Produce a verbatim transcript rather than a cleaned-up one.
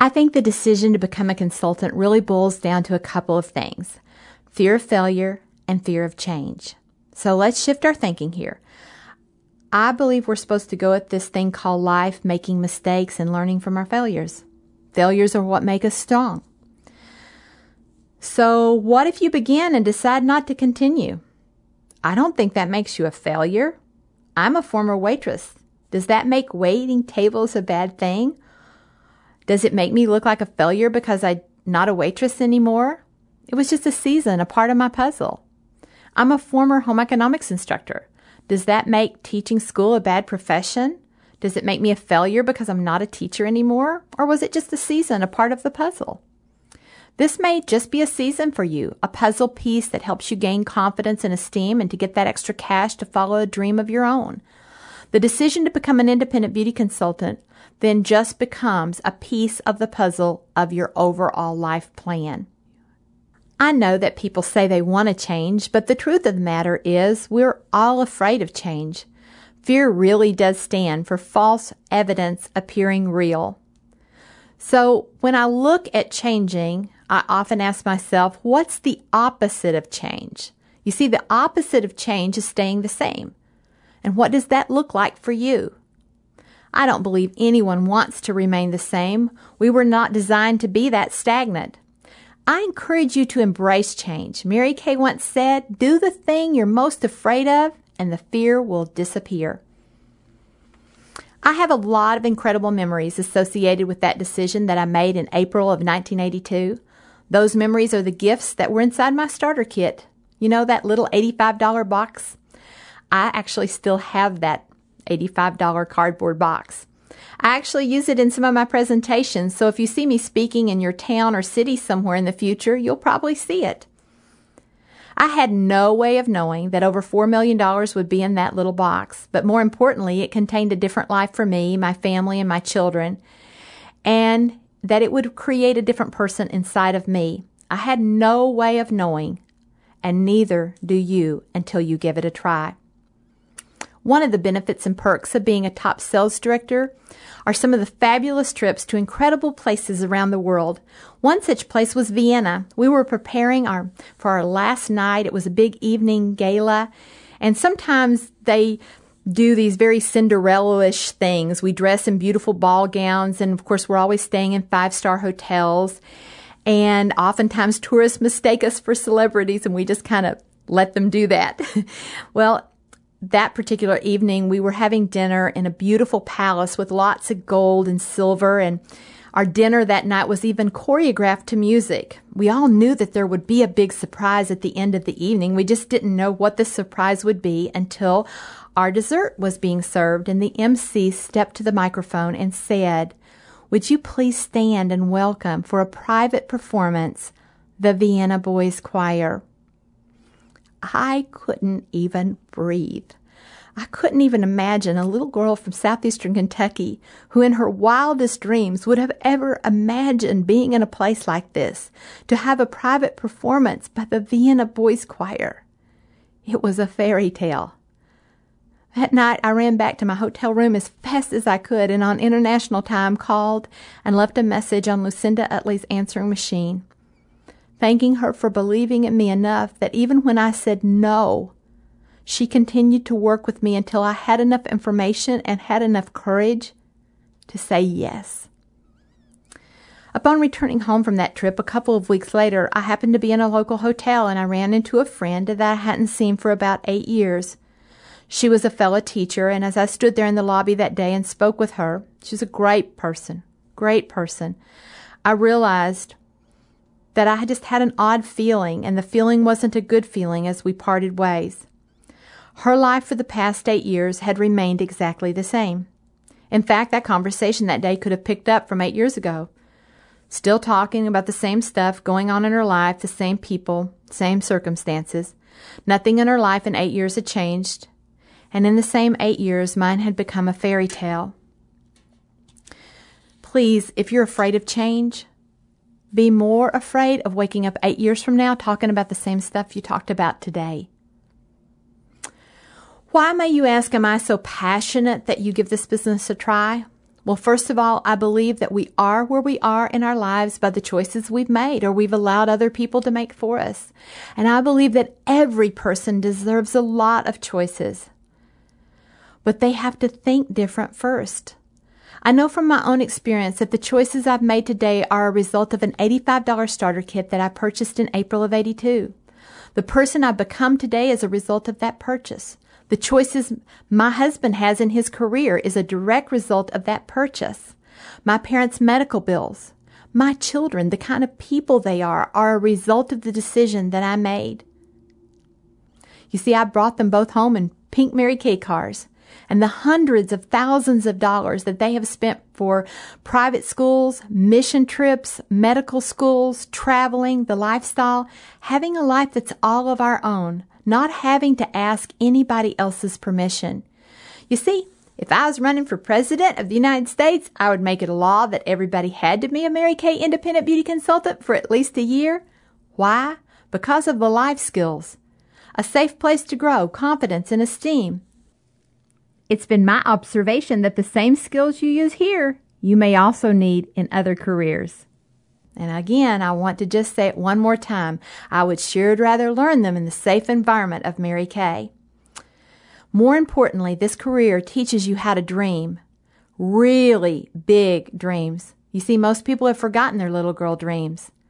I think the decision to become a consultant really boils down to a couple of things: fear of failure and fear of change. So let's shift our thinking here. I believe we're supposed to go at this thing called life making mistakes and learning from our failures. Failures are what make us strong. So what if you begin and decide not to continue? I don't think that makes you a failure. I'm a former waitress. Does that make waiting tables a bad thing? Does it make me look like a failure because I'm not a waitress anymore? It was just a season, a part of my puzzle. I'm a former home economics instructor. Does that make teaching school a bad profession? Does it make me a failure because I'm not a teacher anymore? Or was it just a season, a part of the puzzle? This may just be a season for you, a puzzle piece that helps you gain confidence and esteem and to get that extra cash to follow a dream of your own. The decision to become an independent beauty consultant then just becomes a piece of the puzzle of your overall life plan. I know that people say they want to change, but the truth of the matter is we're all afraid of change. Fear really does stand for false evidence appearing real. So when I look at changing, I often ask myself, what's the opposite of change? You see, the opposite of change is staying the same. And what does that look like for you? I don't believe anyone wants to remain the same. We were not designed to be that stagnant. I encourage you to embrace change. Mary Kay once said, do the thing you're most afraid of, and the fear will disappear. I have a lot of incredible memories associated with that decision that I made in April of nineteen eighty-two. Those memories are the gifts that were inside my starter kit. You know, that little eighty-five dollar box? I actually still have that eighty-five dollar cardboard box. I actually use it in some of my presentations, so if you see me speaking in your town or city somewhere in the future, you'll probably see it. I had no way of knowing that over four million dollars would be in that little box, but more importantly, it contained a different life for me, my family, and my children, and that it would create a different person inside of me. I had no way of knowing, and neither do you until you give it a try. One of the benefits and perks of being a top sales director are some of the fabulous trips to incredible places around the world. One such place was Vienna. We were preparing our for our last night. It was a big evening gala, and sometimes they do these very Cinderella-ish things. We dress in beautiful ball gowns, and of course we're always staying in five-star hotels, and oftentimes tourists mistake us for celebrities, and we just kind of let them do that. Well, that particular evening, we were having dinner in a beautiful palace with lots of gold and silver, and our dinner that night was even choreographed to music. We all knew that there would be a big surprise at the end of the evening. We just didn't know what the surprise would be until our dessert was being served, and the M C stepped to the microphone and said, "Would you please stand and welcome for a private performance, the Vienna Boys Choir." I couldn't even breathe. I couldn't even imagine a little girl from southeastern Kentucky who in her wildest dreams would have ever imagined being in a place like this, to have a private performance by the Vienna Boys Choir. It was a fairy tale. That night, I ran back to my hotel room as fast as I could and on international time called and left a message on Lucinda Utley's answering machine, thanking her for believing in me enough that even when I said no, she continued to work with me until I had enough information and had enough courage to say yes. Upon returning home from that trip a couple of weeks later, I happened to be in a local hotel and I ran into a friend that I hadn't seen for about eight years. She was a fellow teacher, and as I stood there in the lobby that day and spoke with her, she's a great person, great person, I realized that I had just had an odd feeling, and the feeling wasn't a good feeling as we parted ways. Her life for the past eight years had remained exactly the same. In fact, that conversation that day could have picked up from eight years ago. Still talking about the same stuff going on in her life, the same people, same circumstances. Nothing in her life in eight years had changed, and in the same eight years, mine had become a fairy tale. Please, if you're afraid of change, be more afraid of waking up eight years from now talking about the same stuff you talked about today. Why, may you ask, am I so passionate that you give this business a try? Well, first of all, I believe that we are where we are in our lives by the choices we've made or we've allowed other people to make for us. And I believe that every person deserves a lot of choices. But they have to think different first. I know from my own experience that the choices I've made today are a result of an eighty-five dollars starter kit that I purchased in April of eighty-two. The person I've become today is a result of that purchase. The choices my husband has in his career is a direct result of that purchase. My parents' medical bills, my children, the kind of people they are, are a result of the decision that I made. You see, I brought them both home in pink Mary Kay cars, and the hundreds of thousands of dollars that they have spent for private schools, mission trips, medical schools, traveling, the lifestyle, having a life that's all of our own, not having to ask anybody else's permission. You see, if I was running for president of the United States, I would make it a law that everybody had to be a Mary Kay independent beauty consultant for at least a year. Why? Because of the life skills. A safe place to grow, confidence, and esteem. It's been my observation that the same skills you use here, you may also need in other careers. And again, I want to just say it one more time. I would sure rather learn them in the safe environment of Mary Kay. More importantly, this career teaches you how to dream. Really big dreams. You see, most people have forgotten their little girl dreams.